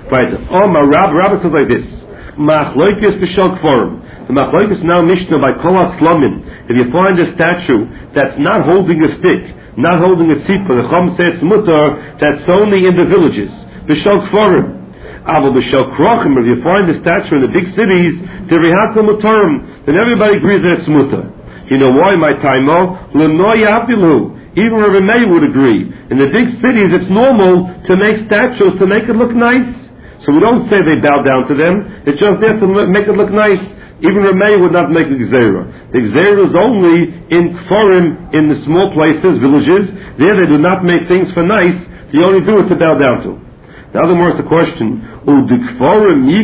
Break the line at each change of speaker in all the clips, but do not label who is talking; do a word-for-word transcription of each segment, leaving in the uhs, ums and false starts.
Right. Oh, my Rab, Rabbi says like this. Machloikis b'shel kforim. The Machloikis now Mishnah by Kolat Slomim. If you find a statue that's not holding a stick, not holding a tzipah, the Chum says mutar, that's only in the villages. B'shel kforim. Aval b'shel krochim. If you find a statue in the big cities, the rihakel mutarim, then everybody agrees that it's mutar. You know why, my taimo? L'noy afilu. Even Rabbi Meir would agree. In the big cities, it's normal to make statues to make it look nice. So we don't say they bow down to them. It's just there to make it look nice. Even Rabbi Meir would not make the gzeira. The gzeira is only in kforim, in the small places, villages. There they do not make things for nice. They only do it to bow down to. Now the more is the question, how can you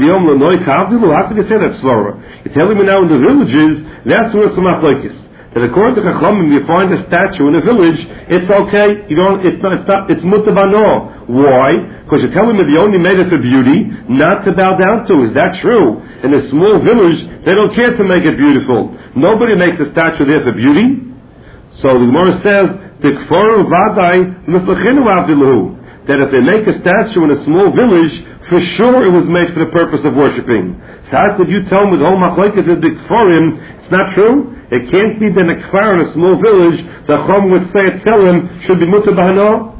say that svara? You're telling me now in the villages, that's where it's a machlokes. That according to Chachamim, you find a statue in a village, it's okay. You don't. It's not. It's not. It's mutabano. Why? Because you're telling me they only made it for beauty, not to bow down to. Is that true? In a small village, they don't care to make it beautiful. Nobody makes a statue there for beauty. So the Gemara says, "Tikforu vadai miflachinu avdilu." That if they make a statue in a small village, for sure it was made for the purpose of worshiping. So how could you tell me the whole machlokes is the kforim? It's not true. It can't be that a kfar in a small village, the Chum would say at Selim should be mutar bahano.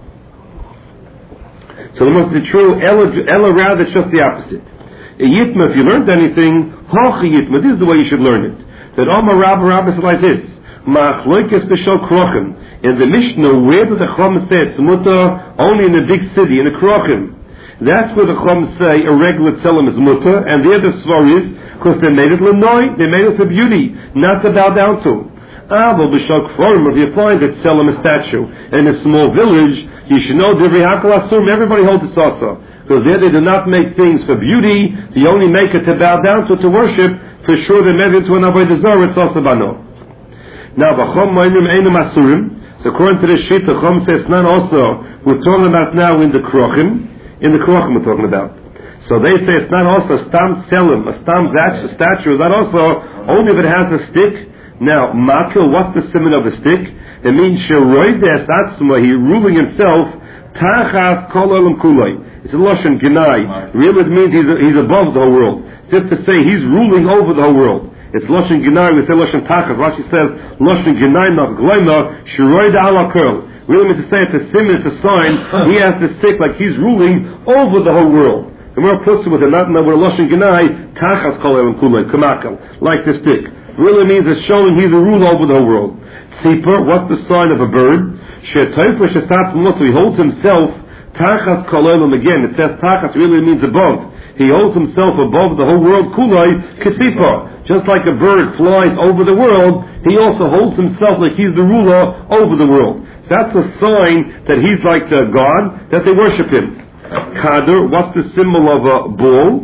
So it must be true. Ella, Ella rather, it's just the opposite. A yitma, if you learned anything, hoch yitma, this is the way you should learn it. That Omar Rabba Rabba is like this. Ma'achloikes b'shel krochim. In the Mishnah, where does the Chum say it's mutar? Only in the big city, in the krochim. That's where the Chum say a regular tzelem is mutar, and there the svar is, because they made it l'noi, they made it for beauty, not to bow down to. Ah, but b'shel kforim, if you find that tzelem a statue in a small village, you should know divrei hakol asur, everybody holds it also. Because there they do not make things for beauty, they only make it to bow down to, to worship, for sure they made it to an avodah zarah, it's also bano. Now, v'chom ma'imim einum asurim, so according to this sheet, the Chum says not also, we're talking about now in the krochim, in the krochim we're talking about. So they say it's not also stam tzelem, a stam statue, is not also only if it has a stick. Now, makil, what's the simon of a stick? It means sheroides atzma, he ruling himself, tachas kol olam kuloi. It's a lashon genai. Really it means he's, he's above the whole world. It's just to say he's ruling over the whole world. It's lashon genai, we say lashon tachas. Rashi says, lashon genai not gloima, sheroide ala kol. Really means to say it's a simon, it's a sign, he has the stick like he's ruling over the whole world. The more puts it with a not with a lashon genai, tachas kol olam kuloi, kamakal, like the stick. Really means it's showing he's a ruler over the whole world. Tzipor, what's the sign of a bird? Shetoifer shesat muso, he holds himself, tachas kol olam, again, it says tachas really means above. He holds himself above the whole world, kuloi, ketzipor. Just like a bird flies over the world, he also holds himself like he's the ruler over the world. So that's a sign that he's like the God, that they worship him. Kader, what's the symbol of a bull?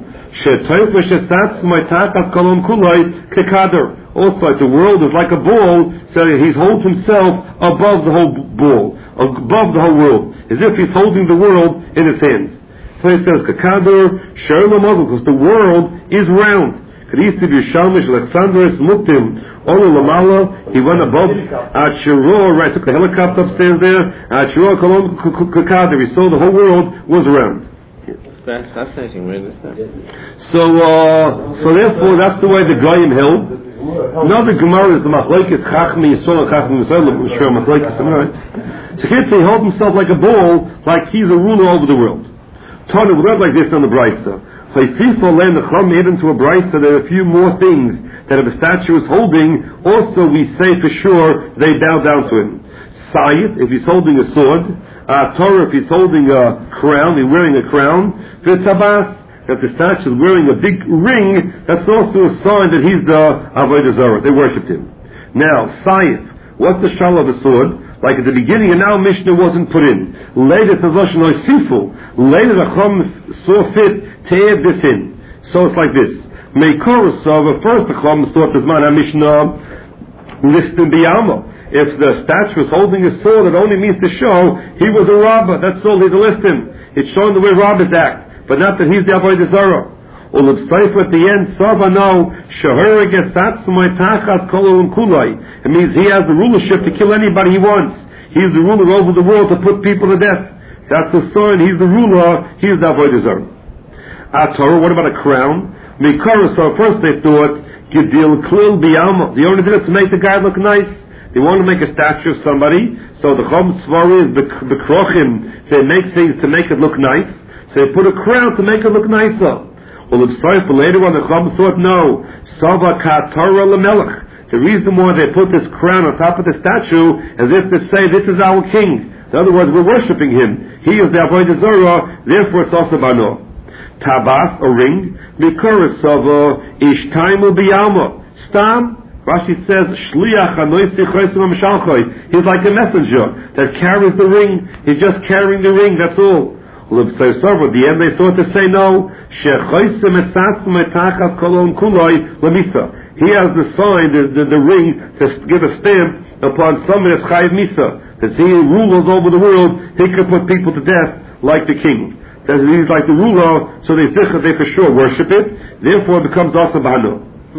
Also, like the world is like a bull, so he holds himself above the whole bull, above the whole world, as if he's holding the world in his hands. So he says, Kakader, because the world is round. Alexandros Muktim, Olu Lamala, he went above Achiro, right, took the helicopter upstairs there, Achiro Kolom Kakader, he saw the whole world was round.
That's fascinating, really, isn't it?
So, uh, so therefore, that's the way the Goyim held. Now the Gemara is the Machlokes Chachmi Yisrael Chachmi Yisrael, I'm sure Machlokes, right? So here he holds himself like a bull, like he's a ruler over the world. Tana, we read like this on the Brisa. So if people land the Chum made into a Brisa, there are a few more things that if a statue is holding, also we say for sure they bow down to him. Sayid, if he's holding a sword, uh, Torah, if he's holding a crown, he's wearing a crown, V'tabas, if the statue is wearing a big ring, that's also a sign that he's the Avodah Zarah, they worshipped him. Now, Sayid, what's the shal of a sword? Like at the beginning, and now Mishnah wasn't put in. Later, the Lashon Oisifu. Later, the Chum saw fit to add this in. So it's like this. Mekorosov, first the Chum thought this man Mishnah listed biyama. If the statue is holding a sword, it only means to show he was a robber. That's all. He's a listim. It's showing the way robbers act, but not that he's the Avodah Zarah. Ulab Seifer at the end, Savano, Shahara Gesatz my Tachas Kolum Kulai. It means he has the rulership to kill anybody he wants. He's the ruler over the world to put people to death. That's the sign, he's the ruler, he's the Avodah Zarah. A Torah, what about a crown? Mikara, so first they thought, Gidil Klil Biyama. They only did it to make the guy look nice. They want to make a statue of somebody, so the Chom Tzvari is Bekrochim, they make things to make it look nice, so they put a crown to make it look nicer. Well, if Sefer later on the Chom thought, no, Sava Ka Torah Lamelech. The reason why they put this crown on top of the statue is if to say, this is our king. In other words, we're worshipping him. He is the Avodah Zarah, therefore it's also Bano. Tabas, a ring, Mikara Sava, Ishtaimu Biyama. Stam, Rashi says, Shliach Anoisi Chaysim Mishalchoi. He's like a messenger that carries the ring. He's just carrying the ring, that's all. Well, at the end they thought to say no. Shechaysim Etzatsim Etachas Kolon Kuloi Lamisa. He has the sign, the, the, the ring, to give a stamp upon somebody that's Chayiv Misa. That he rules over the world, he can put people to death like the king. That he's like the ruler, so they they for sure worship it. Therefore, it becomes also Bano.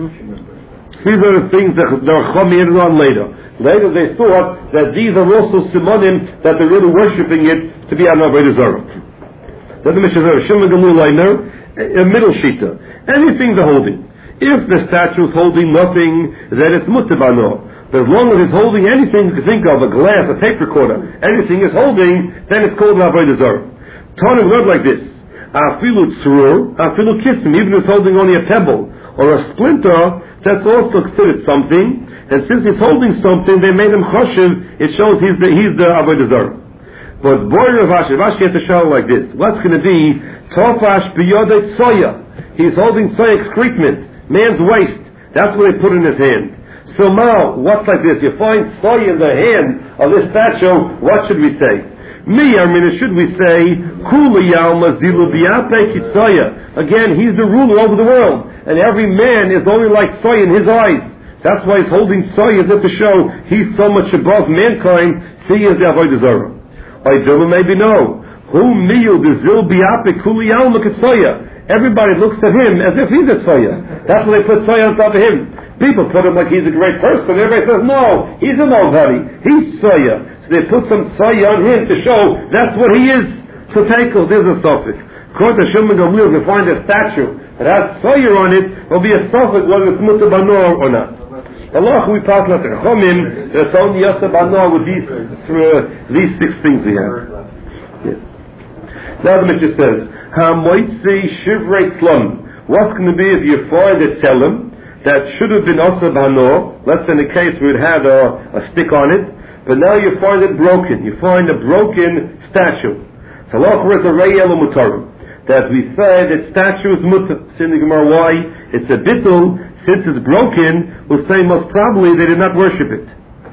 These are the things that the Chum added on later. Later they thought that these are also simonim that they're really worshipping it to be an Avodah Zarah. Then the Mishnah says, Shimon Gamul Leiner, a middle shita. Anything they're holding. If the statue is holding nothing, then it's mutabano. But as long as it's holding anything you can think of, a glass, a tape recorder, anything is holding, then it's called an Avodah Zarah. Tana word like this: Afilu tzrur, afilu kissim. Even if it's holding only a pebble or a splinter, that's also considered something. And since he's holding something, they made him choshev. It shows he's the he's the Avodah Zarah. But boy, Rav Ashi, Rav Ashi has to show like this: what's going to be tofash biyodei tsoya? He's holding tsoya excrement. Man's waste. That's what they put in his hand. So now, what's like this? You find soy in the hand of this statue, what should we say? Me, I mean, should we say, Kula Yalma Zilu Biyape Kitsoya? Again, he's the ruler over the world, and every man is only like soy in his eyes. That's why he's holding soy as if to show he's so much above mankind, see as the Avodah Zarah. I don't maybe no. Who miyu the Zil Biyape Kula Yalma Kitsoya? Everybody looks at him as if he's a Tzoya. That's why they put Tzoya on top of him. People put him like he's a great person. Everybody says, no, he's a nobody. He's Tzoya. So they put some Tzoya on him to show that's what he is. So Tekel, there's a suffix. According to Shimon Gamliel, if you find a statue that has Tzoya on it, will be a suffix whether it's Mutter Banor or not. Allah, we pass like the Chomim, there's only Yosef Banor with these, uh, these six things we have. Yes. Now the Mishnah says, Hamoitzi Shivrei Slum. What's going to be if you find a tellem that should have been Asa Bano, let's say in the case where it had a, a stick on it, but now you find it broken. You find a broken statue. So Allah is a Reyel Mutarim. That we say that statue is mutar. In the Gemara, why? It's a bittul. Since it's broken, we'll say most probably they did not worship it.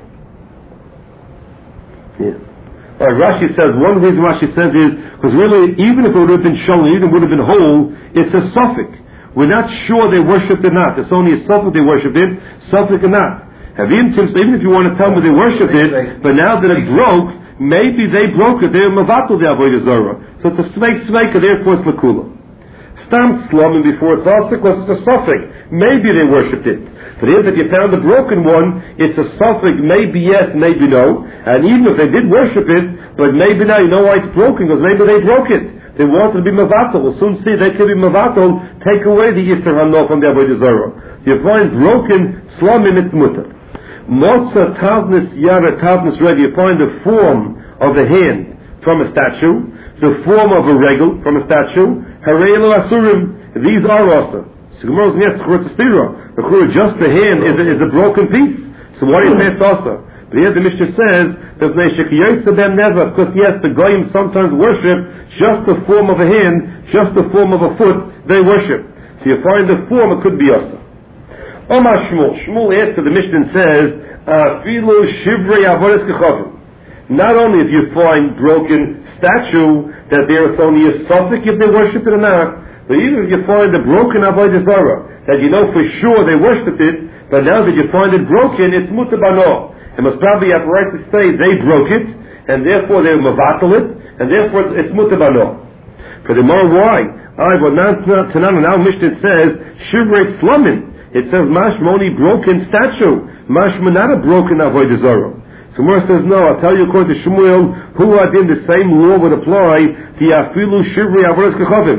Yeah. Uh, Rashi says, one reason Rashi says is, because really, even if it would have been shown, even if it would have been whole, it's a suffix. We're not sure they worshipped it or not. It's only a suffix they worshipped it, suffix or not. Even if you want to tell me they worshipped it, but now that it broke, maybe they broke it, they were mavatul the Avodah Zarah. So it's a sveik sveika, therefore it's lakula. Stam slum, and before it's also because it's a suffix. Maybe they worshipped it. But if you found the broken one, it's a suffix, maybe yes, maybe no. And even if they did worship it, but maybe now, you know why it's broken? Because maybe they broke it. They wanted to be mavatal. We'll soon see they could be mavatal, take away the Yisr Hano from the Avodah Zarah. You find broken slumim, it's mutar. Motza tavnis yara tavnis ready. You find the form of a hand from a statue, the form of a regel from a statue. Harayel asurim. These are also. So Gemara's yes, just the hand is a, is a broken piece. So what do you say it's also? But here the Mishnah says that them never, because yes, the goyim sometimes worship just the form of a hand, just the form of a foot. They worship. So you find the form, it could be also. Omar Shmuel. Shmuel answers the Mishnah and says, Afilu shivrei avodas kechavim. Not only if you find broken statue that there is only a suffix if they worship it or not, but even if you find a broken avodah zarah that you know for sure they worshipped it, but now that you find it broken, it's mutar bano. It must probably have right to say they broke it, and therefore they mavatal it, and therefore it's mutar bano. For the more why? I will not Tanan now Mishnah says shivrei slumin. It says mashma only broken statue, mashma not a broken avodah zarah. So Gemara says no. I'll tell you according to Shmuel, who are in the same law would apply to afilu shivrei avodas kechavim.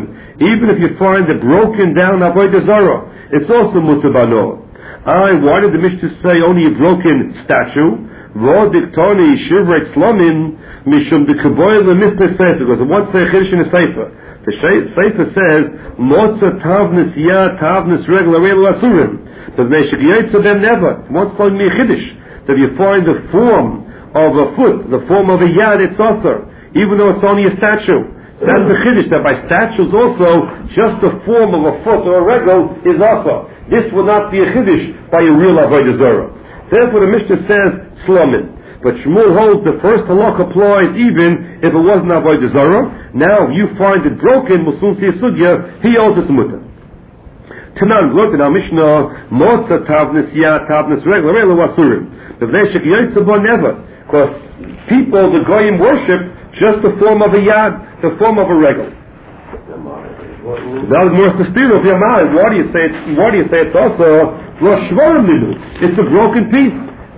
Even if you find a broken down avodah zarah, it's also mutabano. I, why did the Mishnah say only a broken statue? V'odiktoni shivrek slomin mishum dekaboy lemisper sefer. Because it wants to say chiddush in a sefer. The sefer says motza tavnis ya tavnis regla relu asurim. But they should to them never. What's calling me chiddush? That you find the form of a foot, the form of a yad, it's also, even though it's only a statue. That's the chiddush, that by statues also, just the form of a foot or a regal is also. This will not be a chiddush by a real avodah zarah. Therefore the Mishnah says slomin. But Shmuel holds the first halach applies even if it wasn't avodah zarah. Now you find it broken, musun si sugya, he holds it's mutter. Tanan, look at our Mishnah, motza tavnis ya tavnis regla relu asurim. The vnei shekiyotza never. Because people, the goyim worship just the form of a yad, the form of a regal. That was more sustainable of your mind. Why do you say it's, why do you say it's also Rosh Shvarim Minu? It's a broken piece.